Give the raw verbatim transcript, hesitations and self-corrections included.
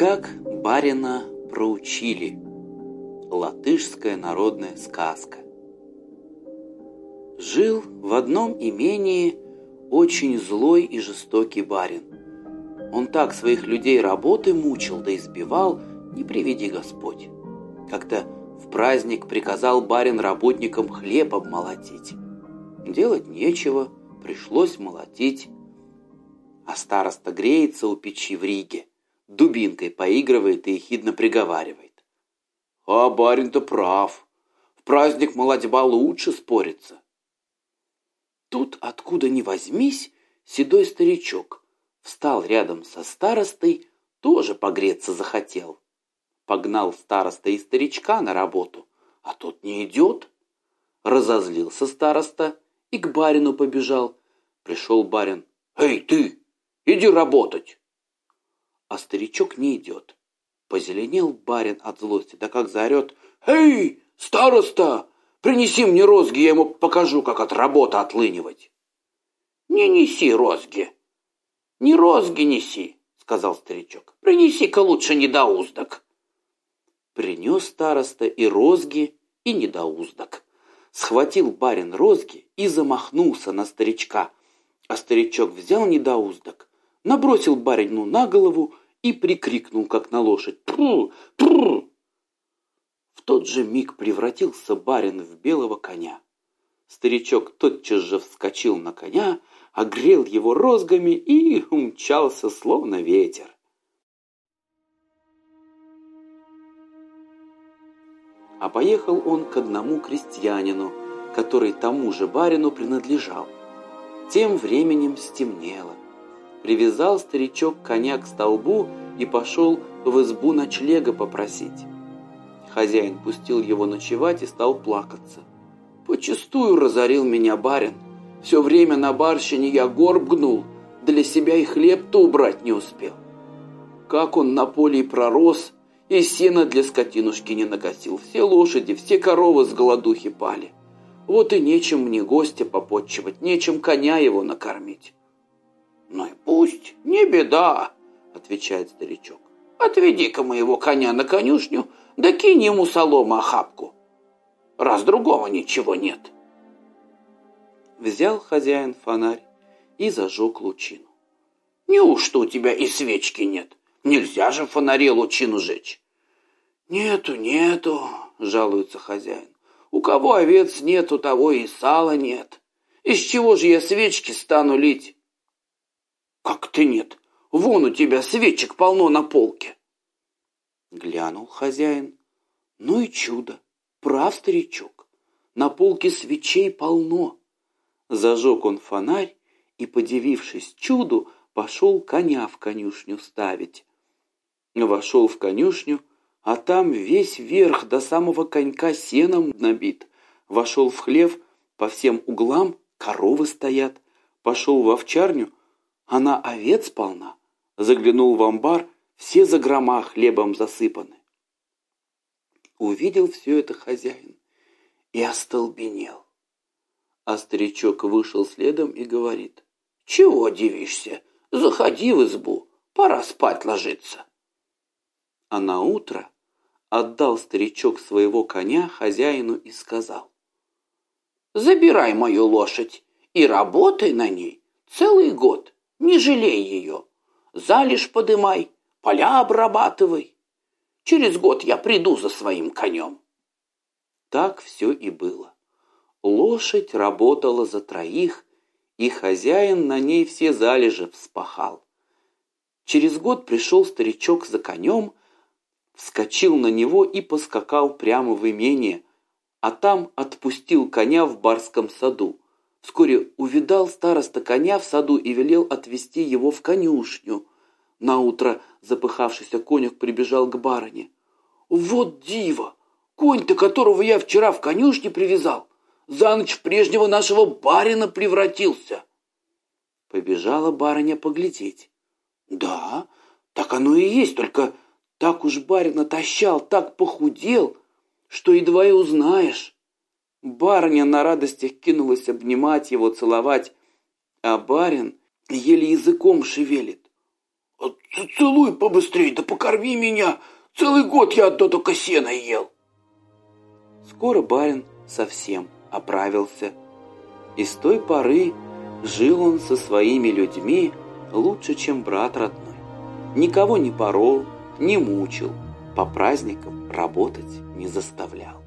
Как барина проучили. Латышская народная сказка. Жил в одном имении очень злой и жестокий барин. Он так своих людей работы мучил да избивал, не приведи Господь. Как-то в праздник приказал барин работникам хлеб обмолотить. Делать нечего, пришлось молотить. А староста греется у печи в Риге, дубинкой поигрывает и ехидно приговаривает: «А барин-то прав, в праздник молотьба лучше спорится». Тут, откуда ни возьмись, седой старичок встал рядом со старостой, тоже погреться захотел. Погнал староста и старичка на работу, а тот не идет. Разозлился староста и к барину побежал. Пришел барин: «Эй, ты, иди работать!» А старичок не идет. Позеленел барин от злости, да как заорет: «Эй, староста, принеси мне розги, я ему покажу, как от работы отлынивать». «Не неси розги, не розги неси», — сказал старичок. «Принеси-ка лучше недоуздок». Принес староста и розги, и недоуздок. Схватил барин розги и замахнулся на старичка, а старичок взял недоуздок, набросил барину на голову и прикрикнул, как на лошадь: «Тру! Тру!» В тот же миг превратился барин в белого коня. Старичок тотчас же вскочил на коня, огрел его розгами и умчался, словно ветер. А поехал он к одному крестьянину, который тому же барину принадлежал. Тем временем стемнело. Привязал старичок коня к столбу и пошел в избу ночлега попросить. Хозяин пустил его ночевать и стал плакаться. «Почастую разорил меня барин. Все время на барщине я горб гнул, для себя и хлеб-то убрать не успел. Как он на поле и пророс, и сена для скотинушки не нагасил. Все лошади, все коровы с голодухи пали. Вот и нечем мне гостя попотчевать, нечем коня его накормить». «Ну и пусть, не беда», — отвечает старичок. «Отведи-ка моего коня на конюшню, да кинь ему солома охапку, раз другого ничего нет». Взял хозяин фонарь и зажег лучину. «Неужто у тебя и свечки нет? Нельзя же в фонаре лучину жечь». «Нету, нету», — жалуется хозяин. «У кого овец нет, у того и сала нет. Из чего же я свечки стану лить?» «Как ты нет? Вон у тебя свечек полно на полке». Глянул хозяин. Ну и чудо, прав старичок, на полке свечей полно. Зажег он фонарь и, подивившись чуду, пошел коня в конюшню ставить. Вошел в конюшню, а там весь верх до самого конька сеном набит. Вошел в хлев, по всем углам коровы стоят. Пошел в овчарню, она овец полна. Заглянул в амбар, все закрома хлебом засыпаны. Увидел все это хозяин и остолбенел. А старичок вышел следом и говорит: «Чего дивишься? Заходи в избу, пора спать ложиться». А на утро отдал старичок своего коня хозяину и сказал: «Забирай мою лошадь и работай на ней целый год, не жалей ее. Залежь подымай, поля обрабатывай. Через год я приду за своим конем». Так все и было. Лошадь работала за троих, и хозяин на ней все залежи вспахал. Через год пришел старичок за конем, вскочил на него и поскакал прямо в имение, а там отпустил коня в барском саду. Вскоре увидал староста коня в саду и велел отвезти его в конюшню. Наутро запыхавшийся конюх прибежал к барыне. «Вот диво! Конь-то, которого я вчера в конюшне привязал, за ночь в прежнего нашего барина превратился». Побежала барыня поглядеть. «Да, так оно и есть, только так уж барин отощал, так похудел, что едва и узнаешь». Барыня на радостях кинулась обнимать его, целовать, а барин еле языком шевелит. Целуй побыстрей, да покорми меня. Целый год я одно только сено ел. Скоро барин совсем оправился, и с той поры жил он со своими людьми лучше, чем брат родной. Никого не порол, не мучил, по праздникам работать не заставлял.